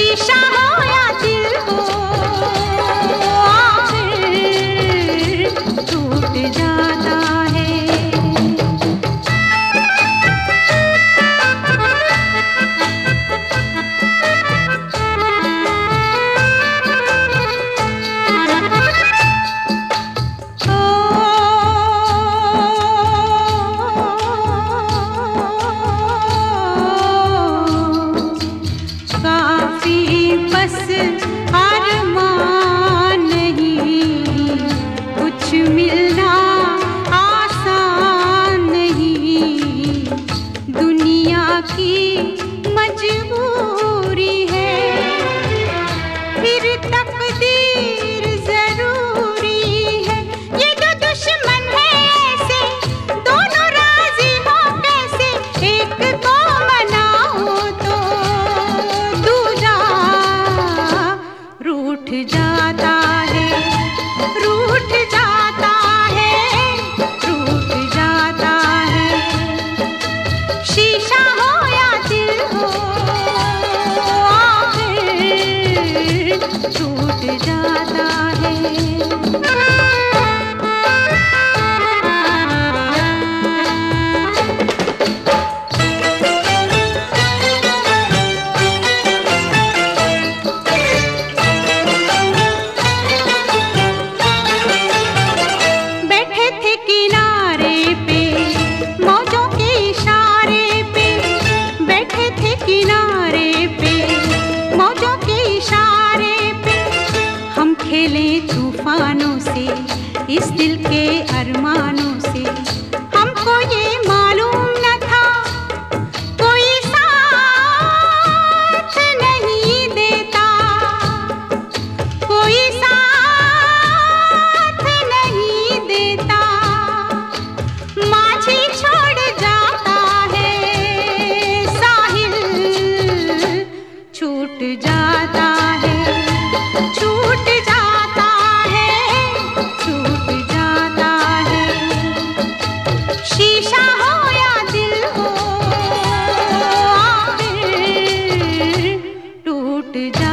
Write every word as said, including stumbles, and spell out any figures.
शीशा हो या दिल हो, आखिर टूट जाता है। बस अरमान नहीं, कुछ मिलना आसान नहीं, दुनिया की मजबूरी है, फिर तकदीर जरूरी है। ये दो दुश्मन है ऐसे, दोनों राजी हो कैसे, एक को मनाओ तो दूजा रूठ जाता है, रूठ जाता है, रूठ जाता है। शीशा हो या दिल हो, आखिर टूट जाता है। खेलें तूफानों से, इस दिल के अरमानों से, हमको ये मालूम न था कोई साथ नहीं देता, कोई साथ नहीं देता। माझी छोड़ जाता है, साहिल छूट जाता है, छूट जाता है, छूट जाता है। शीशा हो या दिल हो, आखिर टूट जाता है।